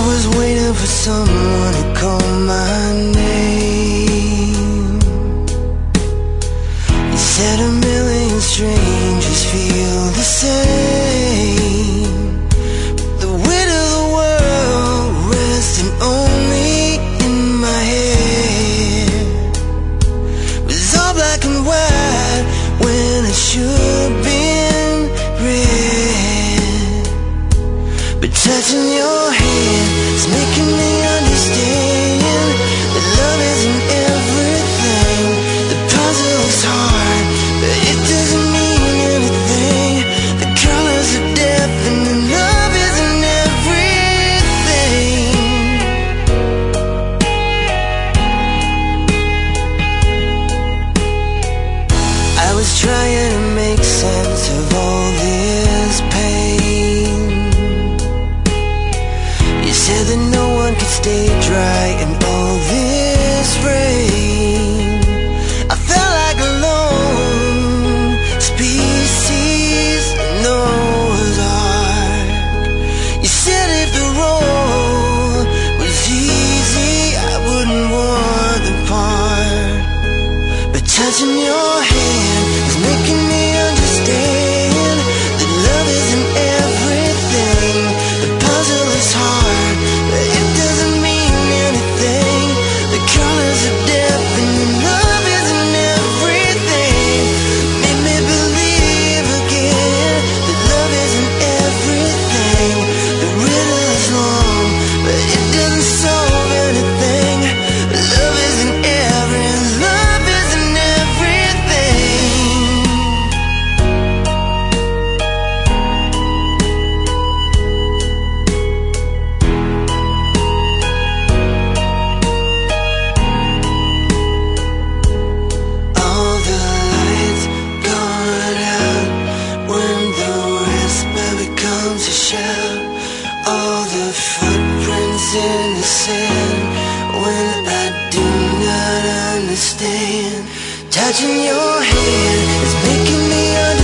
was waiting for someone to call my name. You said a million strangers feel the same. The weight of the world resting only in my head. Was all black and white when it should have been red. But touching your hand is making me understand that love isn't everything. The puzzle is hard, but it doesn't mean anything. The colors of death and the love isn't everything. I was trying to make sense of all this pain. You said that no one could stay dry in all this rain. I felt like a lone species in Noah's Ark. You said if the road was easy, I wouldn't want the part. But touching your hand is making me understand that love isn't everything. The puzzle is hard, but it doesn't mean anything. The colors of death and the love isn't everything. Made me believe again that love isn't everything. The riddle is long, but it doesn't solve anything. Love isn't love isn't everything. All the lights gone out when the whisper becomes a shout. All the footprints in the sand when I do not understand. Touching your hand is making me understand.